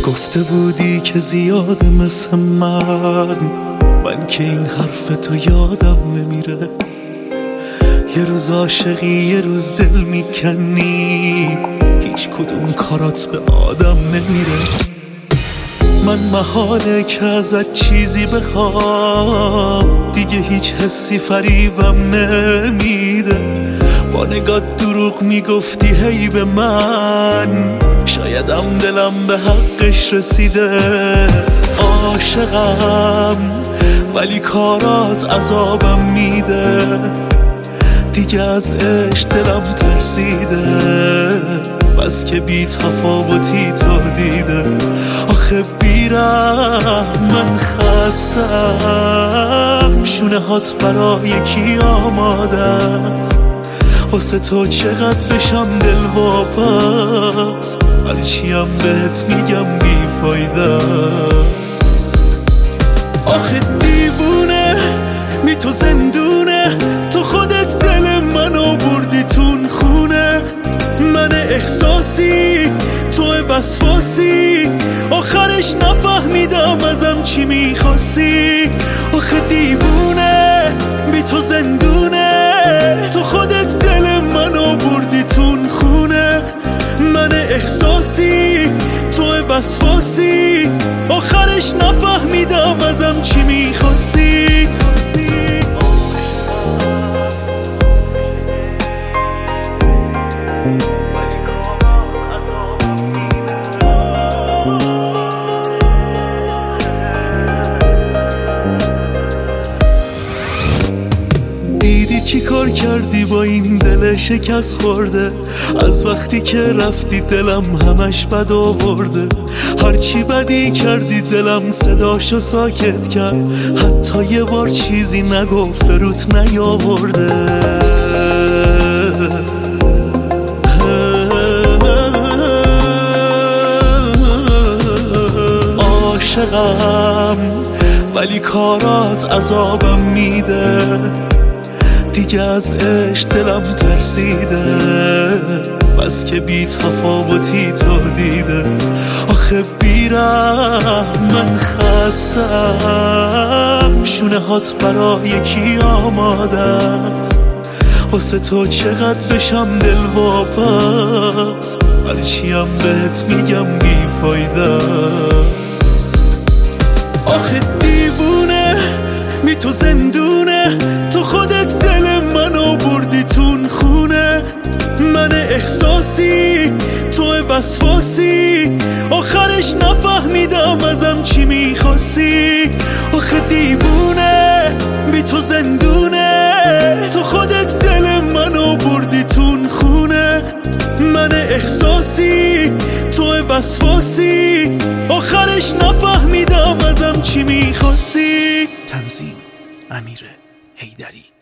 گفته بودی که زیاده مثل من که این حرف تو یادم نمیره. یه روز عاشقی یه روز دل میکنی، هیچ کدوم کارات به آدم نمیره. من محاله که ازت چیزی بخوام، دیگه هیچ حسی فریبم نمیده. با نگات دروغ میگفتی هی به من، شایدم دلم به حقش رسیده. عاشقم ولی کارات عذابم میده، دیگه از عشق دلم ترسیده. بس که بی تفاوتی تو دیده. آخه بیرم من خستم، شونه هات برای کی آماده است؟ واسه تو چقدر بشم دل واپس، ولی چیم بهت میگم بیفایده است. آخه دیوونه می تو زندونه، تو خودت دل منو بردی تون خونه. من احساسی تو وسواسی، آخرش نفهمیدم ازم چی میخواستی. آخه دیوونه بی تو زندونه، تو خودت دل منو بردی تون خونه. من احساسی تو وسواسی، آخرش نفهمیدم ازم چی میخواستی. دیدی چی کار کردی با این دل شکست خورده؟ از وقتی که رفتی دلم همش بد آورده. هرچی بدی کردی دلم صداشو ساکت کرد، حتی یه بار چیزی نگفت به روت نیاورده. عاشقم ولی کارات عذابم میده، دیگه از عشق دلم ترسیده. بس که بی تفاوتی تو دیده. آخه بیرم من خستم، شونه هات برای کی آماده است؟ واسه تو چقدر بشم دل واپس، ولی چیم بهت میگم بیفایده است. آخه دیوونه می تو زندونه، تو خودت دل منو بردی تون خونه. من احساسی تو وسواسی، آخرش نفهمیدم ازم چی میخواستی. آخه دیوونه بی تو زندونه، تو خودت دل منو بردی تون خونه. من احساسی تو وسواسی، آخرش نفهمیدم ازم چی میخواستی. تنظیم امیر حیدری.